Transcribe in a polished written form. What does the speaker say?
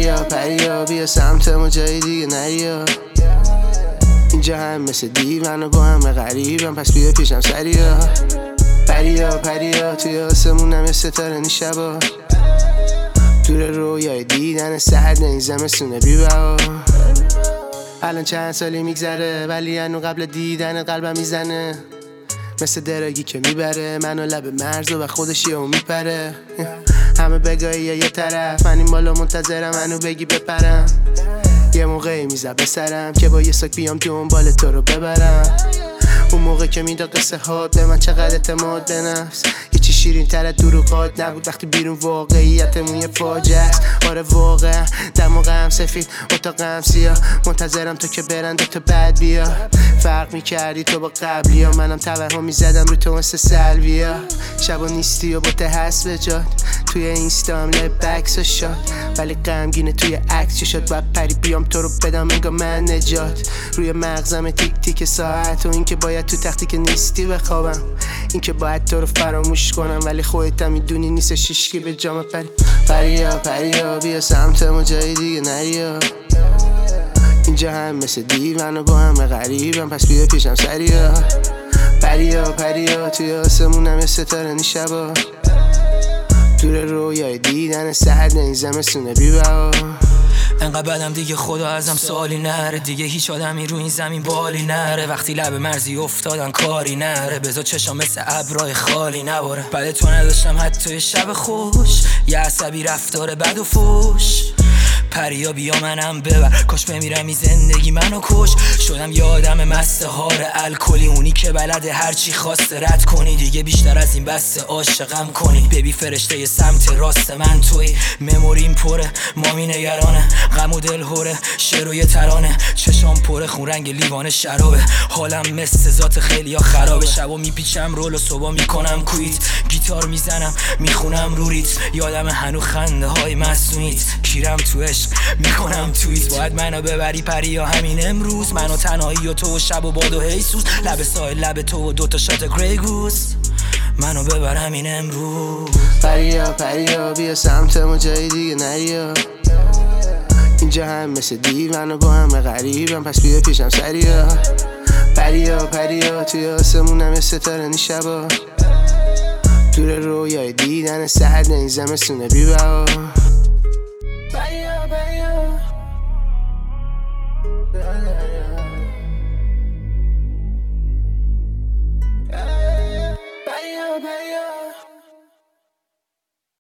پریا بیا سمت ما جای دیگه نریا. اینجا هم مثل دیوان و با همه غریبم، پس بیا پیشم سریا. پریا توی آسمونم یه ستاره نیشبا، دور رویای دیدن سرد این زمستونه بی‌بها. الان چند سالی میگذره ولی هنو قبل دیدن قلبم میزنه، مثل دراگی که میبره منو لب مرز و خودش یهو میپره. همه بگایی یه طرف، من این بالا منتظرم منو بگی بپرم. یه موقعی میزد به سرم که با یه ساک بیام دنبال تو رو ببرم. اون موقع که میداد قصه هات به من چقدر اعتماد به نفس، یه چی شیرین تر از دروغات نبود وقتی بیرون واقعیتمون یه فاجعه است. آره واقعا دماغم سفید اتاقم سیاه، منتظرم تو که برن تو بعد بیا. فرق میکردی تو با قبلی ها، منم توهم میزدم رو تو مثل سلویا. شبا نیستی و با ته هست به جاد، توی اینستام لب بکس و شاد، ولی غمگینه توی عکس چه شد باید پری بیام تو رو بدم انگار من نجات. روی مغزم تیک تیک ساعت و اینکه باید تو تختی که نیستی بخوابم، اینکه باید تو رو فراموش کنم ولی خودت هم میدونی نیست شیشکی به جام پریا بیا سمت ما جای دیگه نریا. اینجا هم مثل دیوان و با همه غریبم، پس بیا پیشم سریا. پریا توی آسمونم یه ستاره نیشبا، دور رویای دیدن سرد این زمستونه بی‌بها. انقدر بدم دیگه خدا ازم سوالی نره، دیگه هیچ آدمی رو این زمین بالی نره. وقتی لب مرزی افتادن کاری نره، بذار چشام مثل ابرای خالی نباره. بعد تو نداشتم حتی شب خوش، یه عصبی رفتار بد و فوش. پریا بیا منم ببر، کاش بمیرم این زندگی منو کش. شدم یه آدم مستهار الکلی، اونی که بلده هرچی خواسته رد کنی. دیگه بیشتر از این بسته عاشقم کنی. ببی فرشته ی سمت راست من توی، مموریم پره مامی نگرانه، غم و دل هوره شعر و یه ترانه. چشام پره خون رنگ لیوان شرابه، حالم مثل ذات خیلی خرابه. شبا میپیچم رول و صبح میکنم کویت، گیتار میزنم میخونم روریت. یادم هنو خنده های مسئولیت، کیرم تو عشق میکنم تویت. باید منو ببری پریا همین امروز، منو تنهایی و تو و شب و باد و هیسوس. لب سایل لب تو و دوتا شات گری گوز، منو ببر همین امروز. پریا بیا سمت ما جای دیگه نریا. اینجا هم مثل دیوان و با همه غریبم، پس بیا پیشم سریا. پریا توی آسمونم یه ستاره نیشبا، دور رویای دیدن سرد این زمستونه بی‌بها.